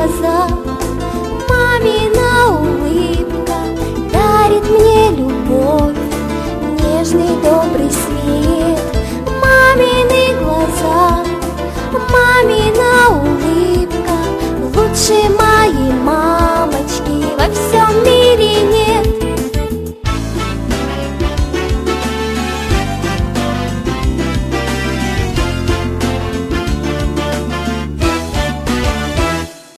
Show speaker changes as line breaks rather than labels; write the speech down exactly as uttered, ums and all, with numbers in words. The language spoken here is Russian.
глаза. Мамина улыбка дарит мне любовь, нежный добрый свет. Мамины глаза, мамины